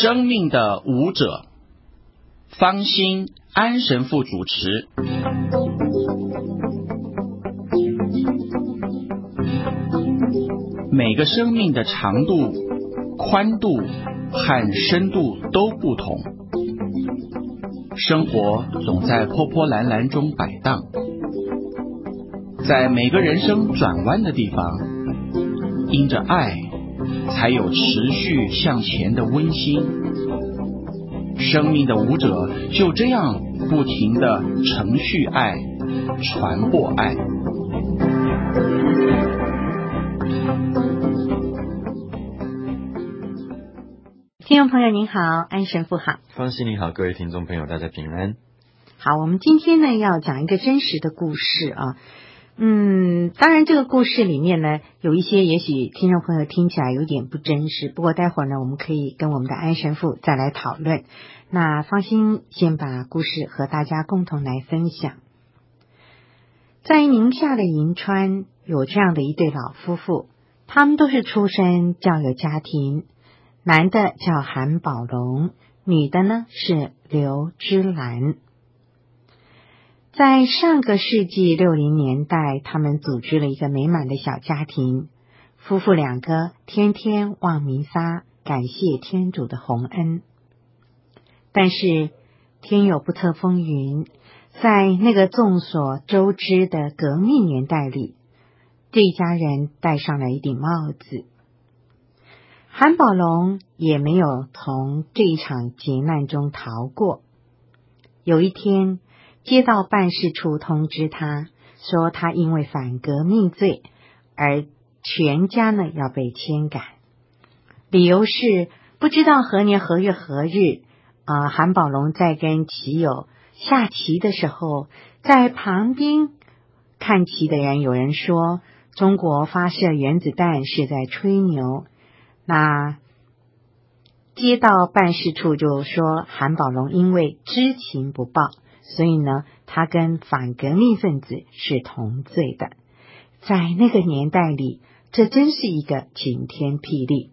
生命的舞者，方心安神父主持。每个生命的长度、宽度和深度都不同，生活总在波波澜澜中摆荡，在每个人生转弯的地方，因着爱，才有持续向前的温馨。生命的舞者就这样不停地承续爱，传播爱。 听众朋友您好，安神父好， 方心你好，各位听众朋友大家平安。 好，我们今天呢要讲一个真实的故事啊。当然这个故事里面呢有一些也许听众朋友听起来有点不真实，不过待会儿呢我们可以跟我们的安神父再来讨论。那方心先把故事和大家共同来分享。在宁夏的银川有这样的一对老夫妇，他们都是出身教友家庭，男的叫韩宝龙，女的呢是刘芝兰。在上个世纪60年代，他们组织了一个美满的小家庭，夫妇两个天天望弥撒，感谢天主的洪恩。但是天有不测风云，在那个众所周知的革命年代里，这一家人戴上了一顶帽子。韩宝龙也没有从这一场劫难中逃过。有一天，接到办事处通知他说，他因为反革命罪而全家呢要被迁赶，理由是不知道何年何月何日韩宝龙在跟棋友下棋的时候，在旁边看棋的人有人说中国发射原子弹是在吹牛，那接到办事处就说韩宝龙因为知情不报，所以呢他跟反革命分子是同罪的。在那个年代里，这真是一个晴天霹雳。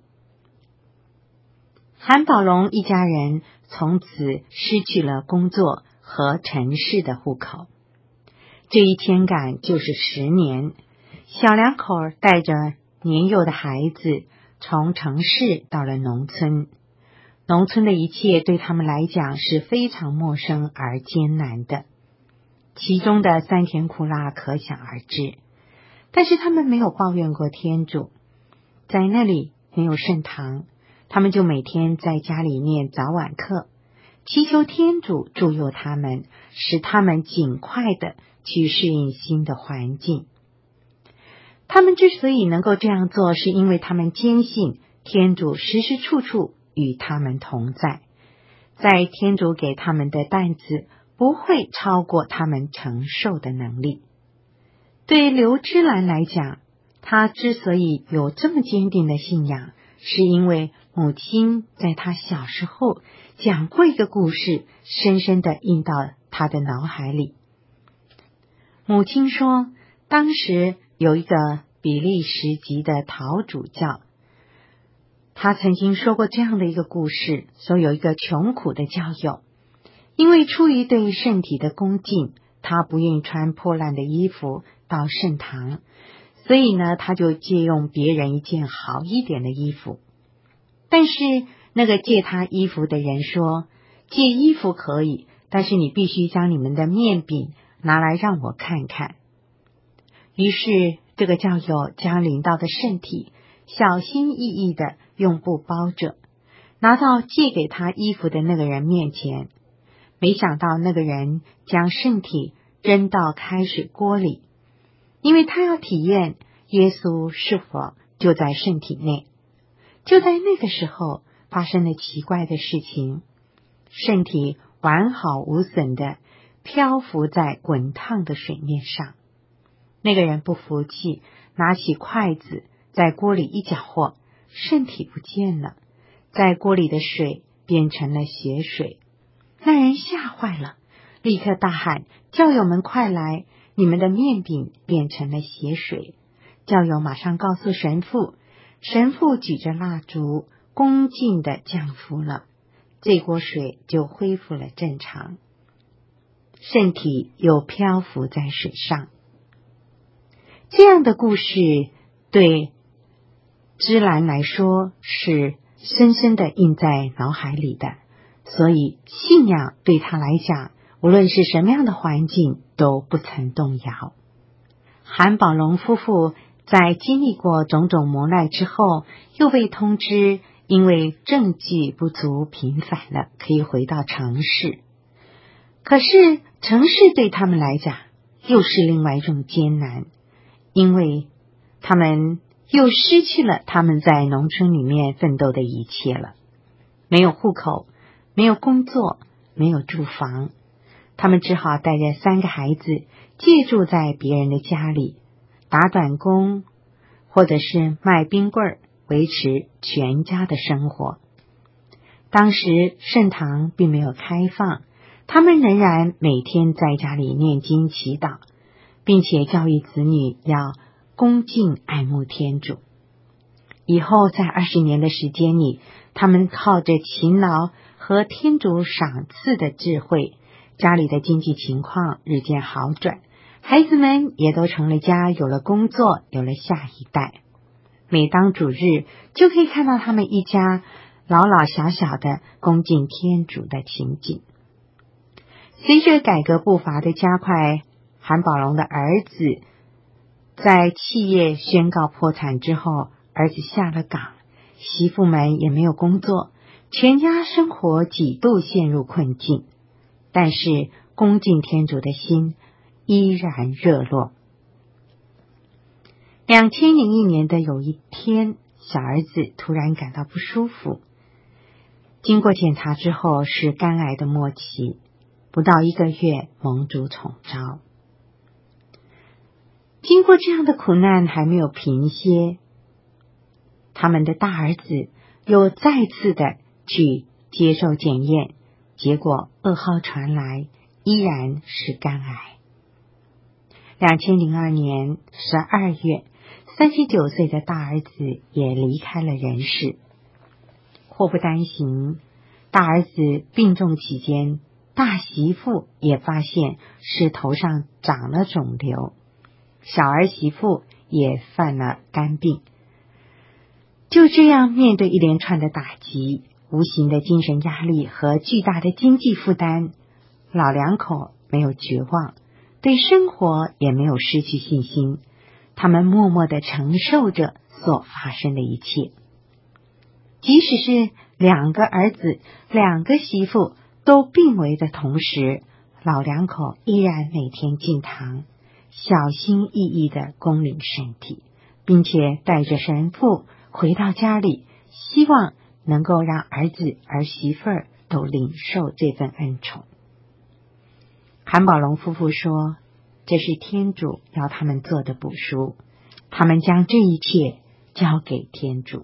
韩宝龙一家人从此失去了工作和城市的户口，这一迁赶就是10年。小两口带着年幼的孩子从城市到了农村，农村的一切对他们来讲是非常陌生而艰难的，其中的酸甜苦辣可想而知。但是他们没有抱怨过天主，在那里没有圣堂，他们就每天在家里念早晚课，祈求天主助佑他们，使他们尽快的去适应新的环境。他们之所以能够这样做，是因为他们坚信天主时时处处与他们同在，在天主给他们的担子不会超过他们承受的能力。对刘芝兰来讲，她之所以有这么坚定的信仰，是因为母亲在她小时候讲过一个故事，深深地印到她的脑海里。母亲说，当时有一个比利时籍的陶主教，他曾经说过这样的一个故事，说有一个穷苦的教友，因为出于对圣体的恭敬，他不愿意穿破烂的衣服到圣堂，所以呢，他就借用别人一件好一点的衣服。但是那个借他衣服的人说，借衣服可以，但是你必须将你们的面饼拿来让我看看。于是这个教友将领到的圣体小心翼翼地用布包着，拿到借给他衣服的那个人面前。没想到那个人将圣体扔到开水锅里，因为他要体验耶稣是否就在圣体内。就在那个时候发生了奇怪的事情，圣体完好无损地漂浮在滚烫的水面上。那个人不服气，拿起筷子在锅里一搅和，圣体不见了，在锅里的水变成了血水。那人吓坏了，立刻大喊，教友们快来，你们的面饼变成了血水。教友马上告诉神父，神父举着蜡烛恭敬地降服了。 这锅水就恢复了正常，圣体又漂浮在水上。这样的故事对芝兰来说是深深的印在脑海里的，所以信仰对他来讲，无论是什么样的环境都不曾动摇。韩宝龙夫妇在经历过种种磨难之后，又被通知因为证据不足平反了，可以回到城市。可是城市对他们来讲又是另外一种艰难，因为他们又失去了他们在农村里面奋斗的一切了，没有户口，没有工作，没有住房，他们只好带着3个孩子借住在别人的家里，打短工或者是卖冰棍儿，维持全家的生活。当时圣堂并没有开放，他们仍然每天在家里念经祈祷，并且教育子女要恭敬爱慕天主。以后在20年的时间里，他们靠着勤劳和天主赏赐的智慧，家里的经济情况日渐好转，孩子们也都成了家，有了工作，有了下一代。每当主日，就可以看到他们一家老老小小的恭敬天主的情景。随着改革步伐的加快，韩宝龙的儿子在企业宣告破产之后，儿子下了岗，媳妇们也没有工作，全家生活几度陷入困境。但是恭敬天主的心依然热络。2001年的有一天，小儿子突然感到不舒服，经过检查之后是肝癌的末期，不到1个月蒙主宠召。经过这样的苦难还没有平歇，他们的大儿子又再次的去接受检验，结果噩耗传来，依然是肝癌。2002年12月，39岁的大儿子也离开了人世。祸不单行，大儿子病重期间，大媳妇也发现是头上长了肿瘤，小儿媳妇也犯了肝病。就这样面对一连串的打击，无形的精神压力和巨大的经济负担，老2口没有绝望，对生活也没有失去信心，他们默默地承受着所发生的一切。即使是2个儿子、2个媳妇都病危的同时，老2口依然每天进堂，小心翼翼地恭领圣体，并且带着神父回到家里，希望能够让儿子儿媳妇儿都领受这份恩宠。韩宝龙夫妇说，这是天主要他们做的补赎，他们将这一切交给天主。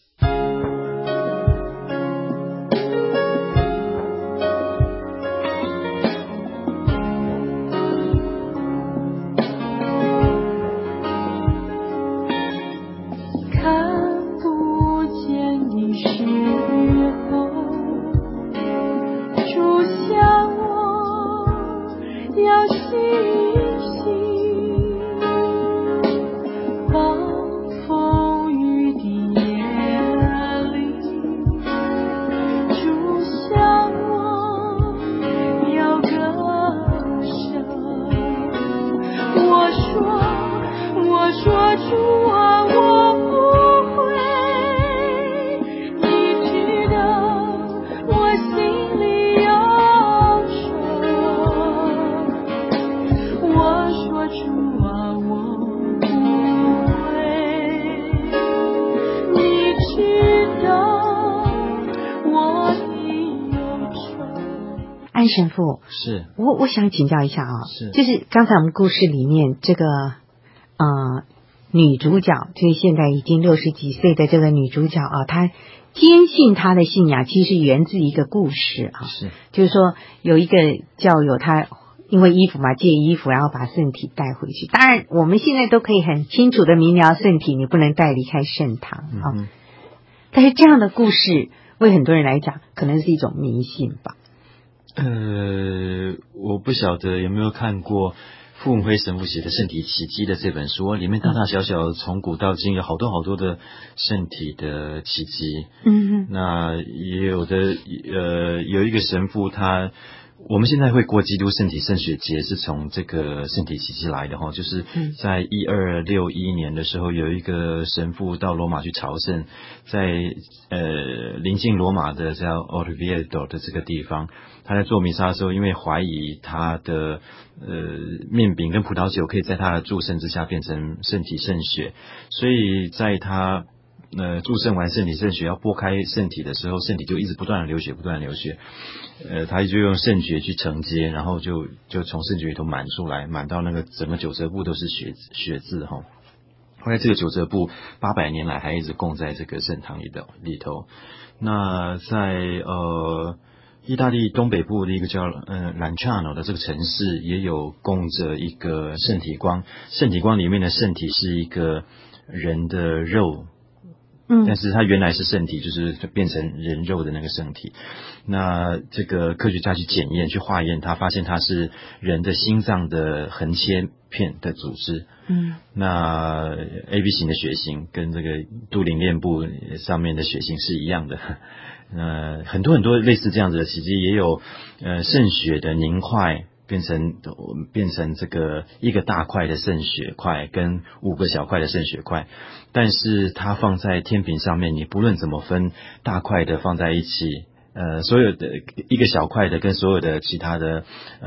安神父， 是我想请教一下啊， 是就是刚才我们故事里面这个女主角，就是现在已经60几岁的这个女主角啊，她坚信她的信仰其实是源自一个故事啊， 是就是说有一个教友他因为衣服嘛，借衣服然后把圣体带回去。当然我们现在都可以很清楚的明了，圣体你不能带离开圣堂啊。但是这样的故事为很多人来讲，可能是一种迷信吧。 我不晓得有没有看过傅文辉神父写的《圣体奇迹》的这本书，里面大大小小从古到今有好多的圣体的奇迹。那也有的有一个神父我们现在会过基督圣体圣血节是从这个圣体奇迹来的哈，就是在1261年的时候，有一个神父到罗马去朝圣，在临近罗马的叫 Orvieto 的这个地方，他在做弥撒的时候，因为怀疑他的面饼跟葡萄酒可以在他的祝圣之下变成圣体圣血，所以在他祝圣完圣体圣血要拨开圣体的时候，圣体就一直不断的流血，他就用圣血去承接，然后就从圣血里头满出来，满到那个整个九折布都是血渍哈。后来这个九折布800年来还一直供在这个圣堂里头。那在意大利东北部的一个叫Lanciano 的这个城市，也有供着一个圣体光，圣体光里面的圣体是一个人的肉。但是它原来是圣体，就是变成人肉的那个圣体。那这个科学家去检验、去化验它，发现它是人的心脏的横切片的组织。那 AB 型的血型跟这个杜林链部上面的血型是一样的。很多类似这样子的奇迹，也有圣血的凝块变成这个一个大块的圣血块跟5个小块的圣血块，但是它放在天平上面，你不论怎么分，大块的放在一起，所有的一个小块的跟所有的其他的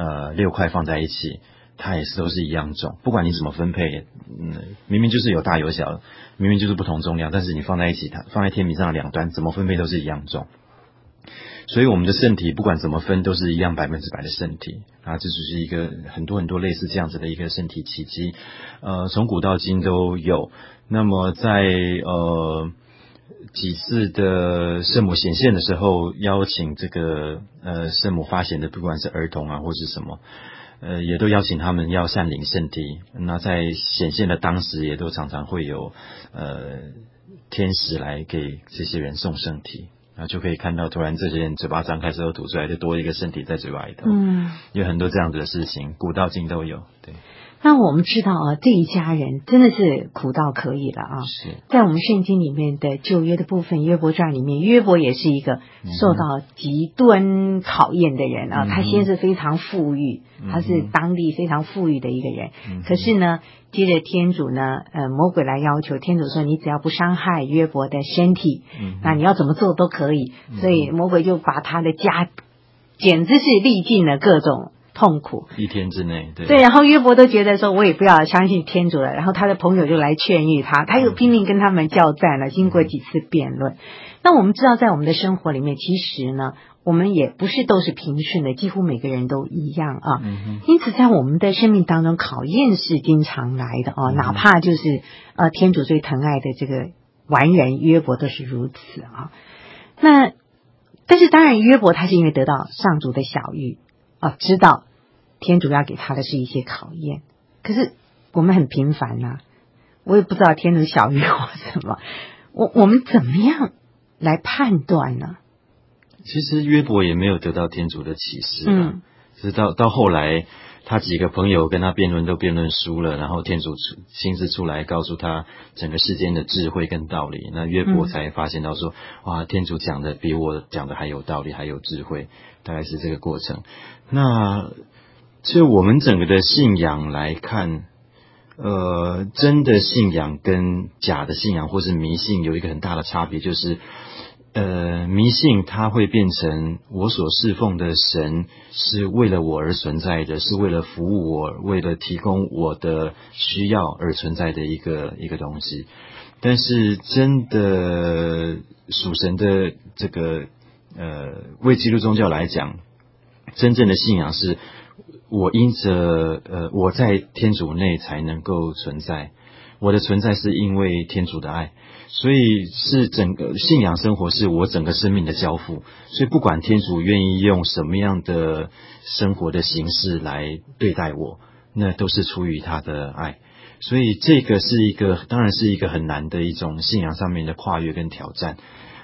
6块放在一起，它也是都是一样重，不管你怎么分配，明明就是有大有小，明明就是不同重量，但是你放在一起，它放在天平上的两端，怎么分配都是一样重。所以我们的圣体不管怎么分都是一样100%的圣体啊，这只是一个很多类似这样子的一个圣体奇迹，从古到今都有。那么在几次的圣母显现的时候，邀请这个圣母发显的，不管是儿童啊或是什么，也都邀请他们要善领圣体。那在显现的当时，也都常常会有天使来给这些人送圣体。就可以看到突然这些人嘴巴张开之后吐出来就多一个身体在嘴巴里头。有很多这样子的事情，古到今都有。对， 那我们知道啊，这一家人真的是苦到可以了啊。 是在我们圣经里面的旧约的部分，约伯传里面，约伯也是一个受到极端考验的人啊。他先是非常富裕，他是当地非常富裕的一个人，可是呢，接着天主呢，魔鬼来要求，天主说你只要不伤害约伯的身体，那你要怎么做都可以。所以魔鬼就把他的家简直是历尽了各种痛苦， 一天之内。 对，然后约伯都觉得说我也不要相信天主了，然后他的朋友就来劝喻他，他又拼命跟他们交战了，经过几次辩论。那我们知道在我们的生活里面，其实呢我们也不是都是平顺的，几乎每个人都一样啊。因此在我们的生命当中，考验是经常来的啊，哪怕就是天主最疼爱的这个完人约伯都是如此啊。但是当然约伯他是因为得到上主的晓谕知道天主要给他的是一些考验，可是我们很平凡啊，我也不知道天主晓谕我什么，我们怎么样来判断呢？ 其实约伯也没有得到天主的启示是到后来他几个朋友跟他辩论都辩论输了，然后天主亲自出来告诉他整个世间的智慧跟道理，那约伯才发现到说哇，天主讲的比我讲的还有道理还有智慧，大概是这个过程。那就我们整个的信仰来看，真的信仰跟假的信仰或是迷信有一个很大的差别，就是迷信它会变成我所侍奉的神是为了我而存在的，是为了服务我，为了提供我的需要而存在的一个东西。但是真的属神的这个为基督宗教来讲，真正的信仰是我因着我在天主内才能够存在，我的存在是因为天主的爱，所以是整个信仰生活是我整个生命的交付。所以不管天主愿意用什么样的生活的形式来对待我，那都是出于他的爱。所以这个是当然是一个很难的一种信仰上面的跨越跟挑战。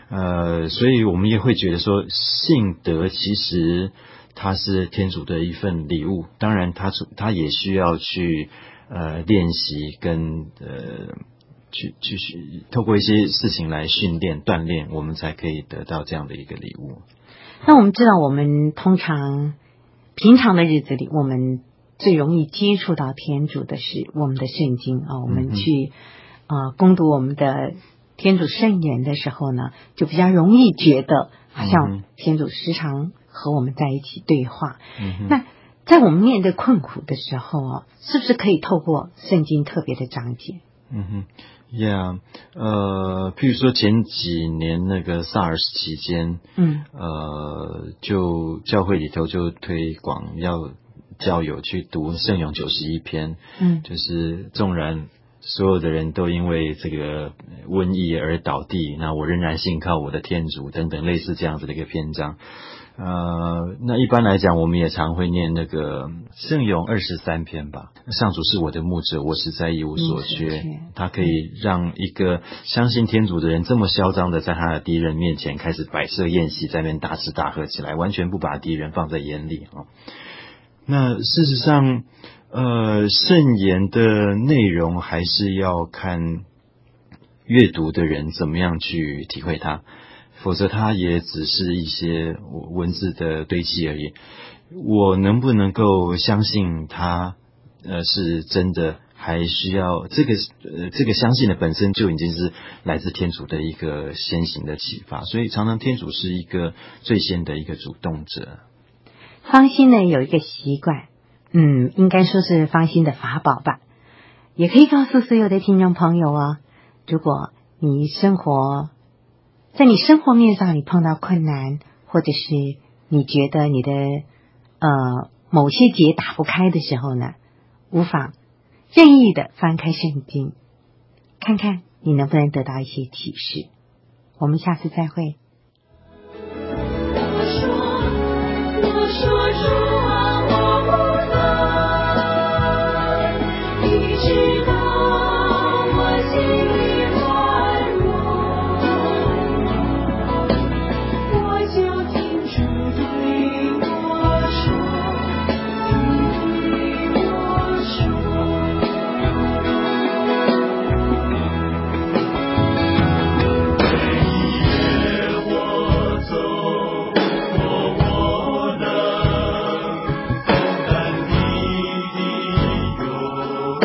所以我们也会觉得说，信德其实它是天主的一份礼物，当然他也需要去练习跟去透过一些事情来训练锻炼，我们才可以得到这样的一个礼物。 那我们知道，我们通常平常的日子里，我们最容易接触到天主的是我们的圣经啊，我们去攻读我们的天主圣言的时候呢，就比较容易觉得好像天主时常和我们在一起对话。那在我们面对困苦的时候是不是可以透过圣经特别的章节 ？Yeah， 譬如说前几年那个萨尔斯期间，就教会里头就推广要教友去读圣咏91篇，就是纵然所有的人都因为这个瘟疫而倒地，那我仍然信靠我的天主等等类似这样子的一个篇章。那一般来讲，我们也常会念那个圣咏23篇吧。上主是我的牧者，我实在一无所缺。他可以让一个相信天主的人这么嚣张的在他的敌人面前开始摆设宴席，在那边大吃大喝起来，完全不把敌人放在眼里啊。那事实上，圣言的内容还是要看阅读的人怎么样去体会它。否则它也只是一些文字的堆砌而已。我能不能够相信它是真的，还需要这个相信的本身就已经是来自天主的一个先行的启发，所以常常天主是一个最先的一个主动者。 方心呢有一个习惯，应该说是方心的法宝吧，也可以告诉所有的听众朋友如果你在你生活面上你碰到困难，或者是你觉得你的某些结打不开的时候呢，无妨任意的翻开圣经，看看你能不能得到一些启示。我们下次再会。我说主啊，我不能，你知道我心里软弱，我就听主对我说，主对我说，每夜我走我能担你的忧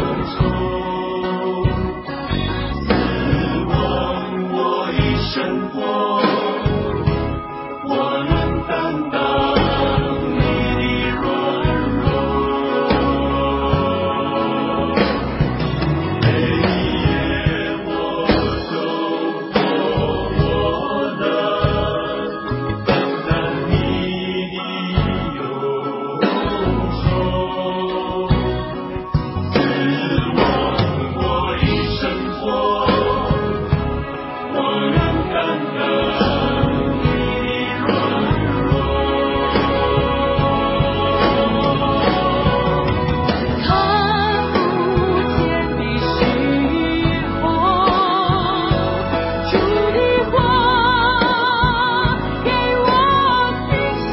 愁，指望我一生活，我能担当你的软弱。每夜我走我能担你的忧愁，指望我一生活，我能担当你的软弱。看不见的虚妄，主的话给我信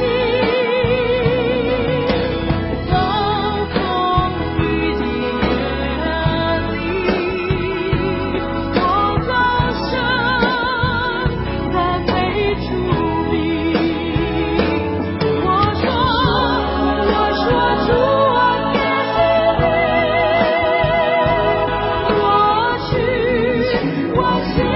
心，暴风雨的夜里，我高声赞美主名。我说主啊，别离我去，我